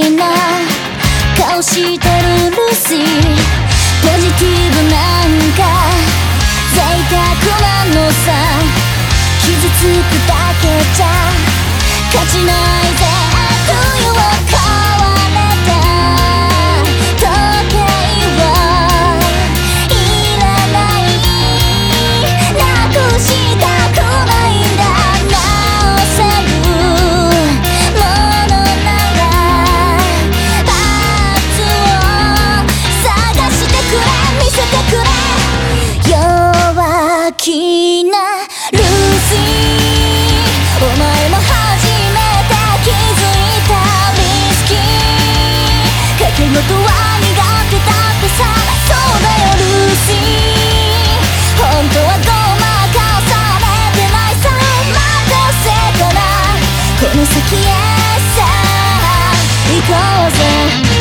いな顔してるルーシー、ポジティブなんか贅沢なのさ、傷つくだけじゃ勝ちないぜ。冬を買われた時計はいらない、なくしたくないんだ。直せるものならパーツを探してくれ、見せてくれ。弱気なルーシー、お前も初めて気づいたリスキー、賭け事は苦手だってさ。そうだよルーシー、本当はごまかされてないさ。待たせたらこの先へさあ行こうぜ。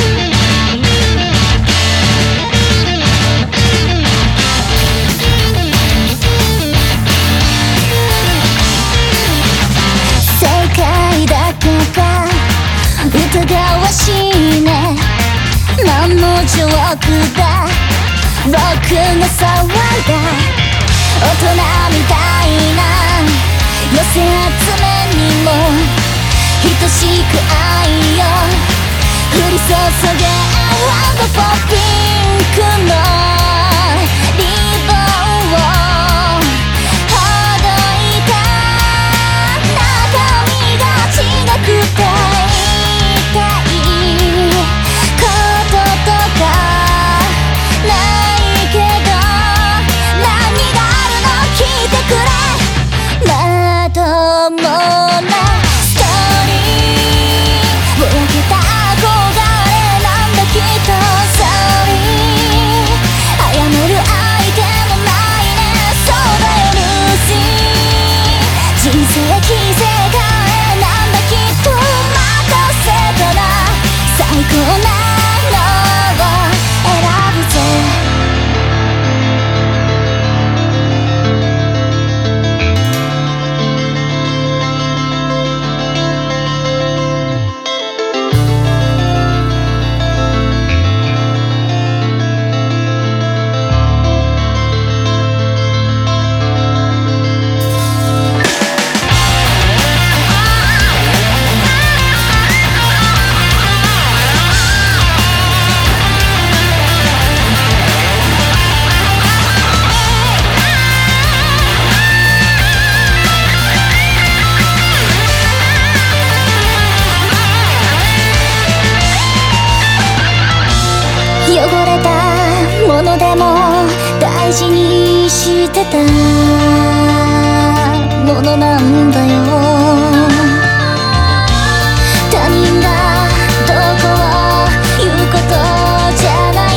疑わしいね、何のジョークだ、僕が騒いだ大人みたいな寄せ集めにも等しく愛よ降り注げ。ラブフォーピンクのリボンをほどいた中身が違くて大事にしてたものなんだよ。他人がどうこう言うことじゃない、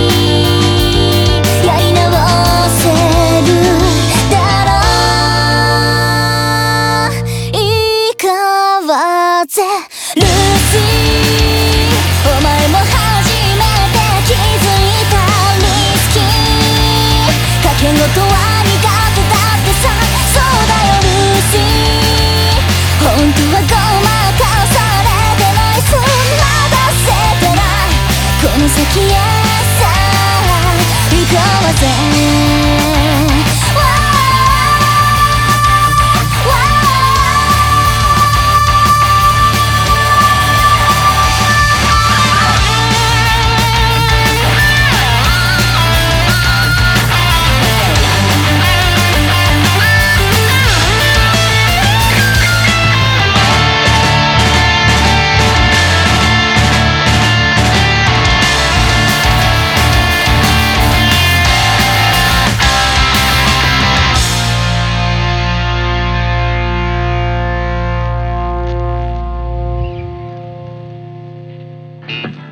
やり直せるだろう。いいかわぜルーシー、お前も初めて気づいたリスキー、賭け事は苦手だってさ。そうだよルーシー、本当はごまかされてないさ。まだせてないこの先へさあ行こうぜ。 you